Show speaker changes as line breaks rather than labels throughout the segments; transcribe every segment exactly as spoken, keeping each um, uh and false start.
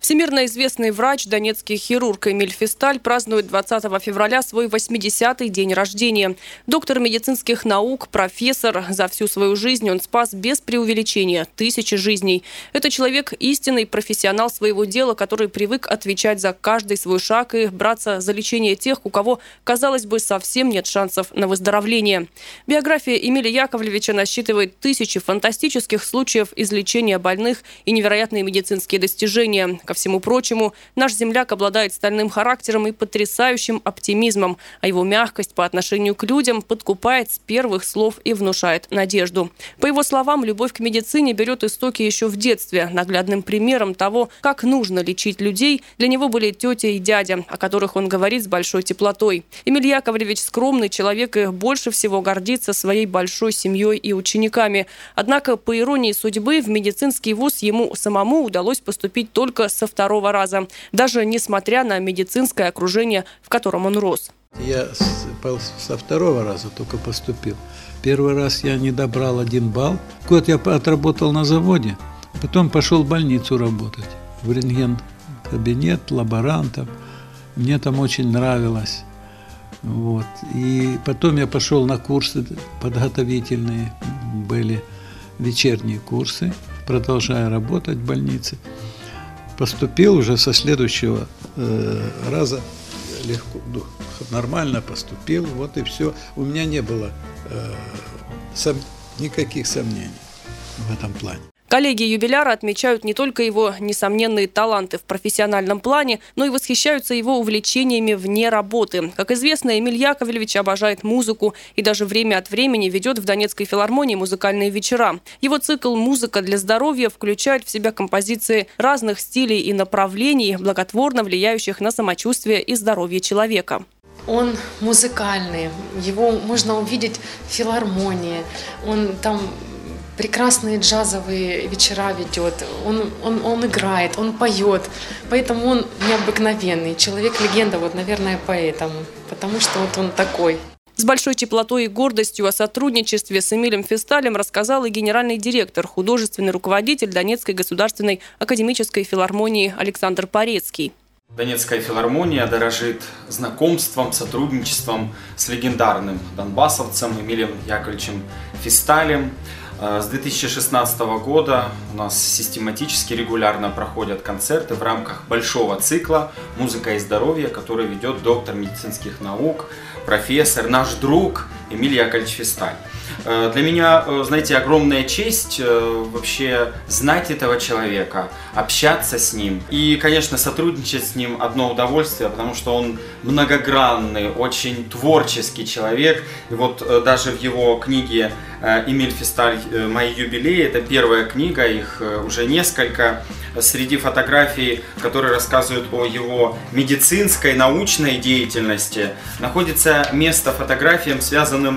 Всемирно известный врач, донецкий хирург Эмиль Фисталь празднует двадцатого февраля свой восьмидесятый день рождения. Доктор медицинских наук, профессор. За всю свою жизнь он спас без преувеличения тысячи жизней. Это человек истинный профессионал своего дела, который привык отвечать за каждый свой шаг и браться за лечение тех, у кого, казалось бы, совсем нет шансов на выздоровление. Биография Эмиля Яковлевича насчитывает тысячи фантастических случаев излечения больных и невероятные медицинские достижения. Ко всему прочему, наш земляк обладает стальным характером и потрясающим оптимизмом, а его мягкость по отношению к людям подкупает с первых слов и внушает надежду. По его словам, любовь к медицине берет истоки еще в детстве. Наглядным примером того, как нужно лечить людей, для него были тетя и дядя, о которых он говорит с большой теплотой. Эмиль Яковлевич скромный человек и больше всего гордится своей большой семьей и учениками. Однако, по иронии судьбы, в медицинский вуз ему самому удалось поступить только со второго раза, даже несмотря на медицинское окружение, в котором он рос.
Я со второго раза только поступил. Первый раз я не добрал один балл. Год я отработал на заводе, потом пошел в больницу работать, в рентген-кабинет, лаборантом. Мне там очень нравилось. Вот. И потом я пошел на курсы подготовительные, были вечерние курсы, продолжая работать в больнице. Поступил уже со следующего э, раза, легко, ну, нормально поступил, вот и все. У меня не было э, сом, никаких сомнений в этом плане.
Коллеги юбиляра отмечают не только его несомненные таланты в профессиональном плане, но и восхищаются его увлечениями вне работы. Как известно, Эмиль Яковлевич обожает музыку и даже время от времени ведет в Донецкой филармонии музыкальные вечера. Его цикл «Музыка для здоровья» включает в себя композиции разных стилей и направлений, благотворно влияющих на самочувствие и здоровье человека.
Он музыкальный, его можно увидеть в филармонии, он там прекрасные джазовые вечера ведет, он, он, он играет, он поет, поэтому он необыкновенный, человек-легенда, вот, наверное, поэтому, потому что вот он такой.
С большой теплотой и гордостью о сотрудничестве с Эмилем Фисталем рассказал и генеральный директор, художественный руководитель Донецкой государственной академической филармонии Александр Порецкий.
Донецкая филармония дорожит знакомством, сотрудничеством с легендарным донбассовцем Эмилем Яковлевичем Фисталем. С две тысячи шестнадцатого года у нас систематически, регулярно проходят концерты в рамках большого цикла «Музыка и здоровье», который ведет доктор медицинских наук, профессор, наш друг Эмиль Яковлевич Фисталь. Для меня, знаете, огромная честь вообще знать этого человека, общаться с ним. И, конечно, сотрудничать с ним одно удовольствие, потому что он многогранный, очень творческий человек. И вот даже в его книге «Эмиль Фисталь. Мои юбилеи», это первая книга, их уже несколько, среди фотографий, которые рассказывают о его медицинской, научной деятельности, находится место фотографиям, связанным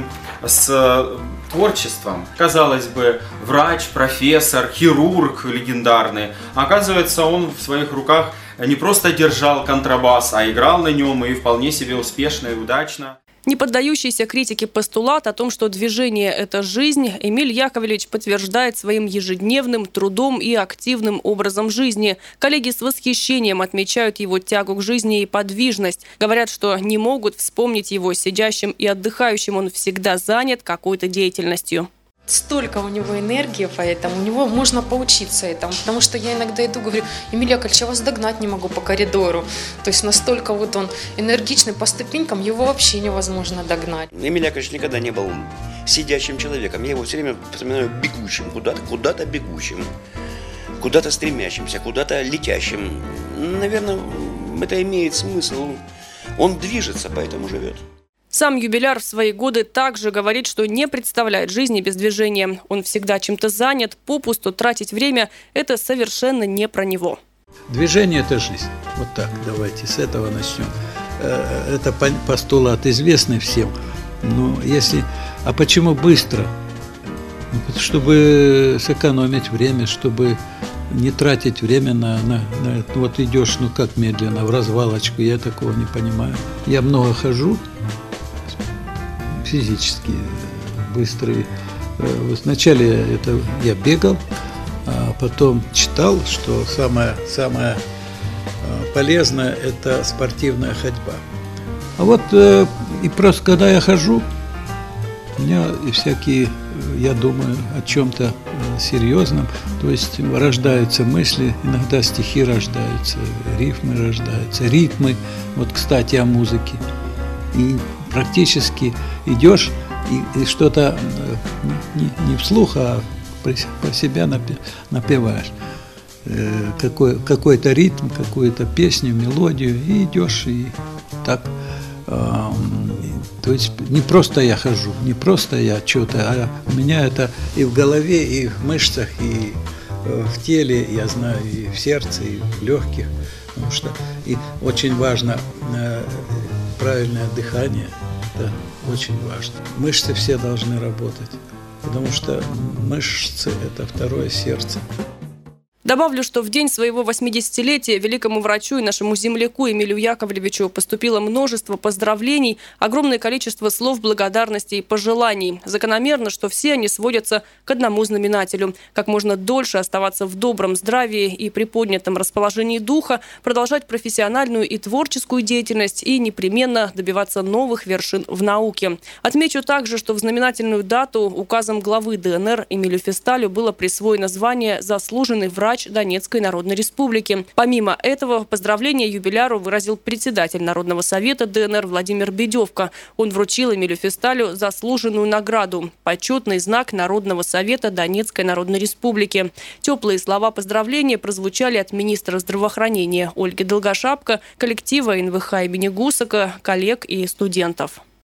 с творчеством. Казалось бы, врач, профессор, хирург легендарный. Оказывается, он в своих руках не просто держал контрабас, а играл на нем и вполне себе успешно и удачно.
Не поддающийся критике постулат о том, что движение – это жизнь, Эмиль Яковлевич подтверждает своим ежедневным трудом и активным образом жизни. Коллеги с восхищением отмечают его тягу к жизни и подвижность. Говорят, что не могут вспомнить его сидящим и отдыхающим. Он всегда занят какой-то деятельностью.
Столько у него энергии, поэтому у него можно поучиться этому, потому что я иногда иду, говорю: Эмиль Яковлевич, я вас догнать не могу по коридору. То есть настолько вот он энергичный по ступенькам, его вообще невозможно догнать.
Эмиль Яковлевич никогда не был сидящим человеком, я его все время вспоминаю бегущим, куда-то, куда-то бегущим, куда-то стремящимся, куда-то летящим. Наверное, это имеет смысл, он движется, поэтому живет.
Сам юбиляр в свои годы также говорит, что не представляет жизни без движения. Он всегда чем-то занят, попусту тратить время – это совершенно не про него.
Движение – это жизнь. Вот так, давайте с этого начнем. Это постулат известный всем. Но если... А почему быстро? Чтобы сэкономить время, чтобы не тратить время на, на, на... Вот идешь, ну как медленно, в развалочку, я такого не понимаю. Я много хожу, физически быстрый. Вначале это я бегал, а потом читал, что самое, самое полезно, это спортивная ходьба. А вот и просто когда я хожу, у меня и всякие, я думаю о чем-то серьезном, то есть рождаются мысли, иногда стихи рождаются, рифмы рождаются, ритмы, вот, кстати, о музыке. И практически идешь и, и что-то не, не вслух, а про себя напеваешь. Какой, какой-то ритм, какую-то песню, мелодию, и идешь, и так. То есть не просто я хожу, не просто я что-то, а у меня это и в голове, и в мышцах, и в теле, я знаю, и в сердце, и в легких. Потому что и очень важно правильное дыхание, это очень важно. Мышцы все должны работать, потому что мышцы – это второе сердце.
Добавлю, что в день своего восьмидесятилетия великому врачу и нашему земляку Эмилию Яковлевичу поступило множество поздравлений, огромное количество слов благодарности и пожеланий. Закономерно, что все они сводятся к одному знаменателю – как можно дольше оставаться в добром здравии и приподнятом расположении духа, продолжать профессиональную и творческую деятельность и непременно добиваться новых вершин в науке. Отмечу также, что в знаменательную дату указом главы ДНР Эмилию Фисталю было присвоено звание «Заслуженный врач Донецкой Народной Республики». Помимо этого, поздравления юбиляру выразил председатель Народного совета ДНР Владимир Бедевка. Он вручил Эмилию Фисталю заслуженную награду – почетный знак Народного совета Донецкой Народной Республики. Теплые слова поздравления прозвучали от министра здравоохранения Ольги Долгошапко, коллектива эн вэ ха имени Гусака, коллег и студентов.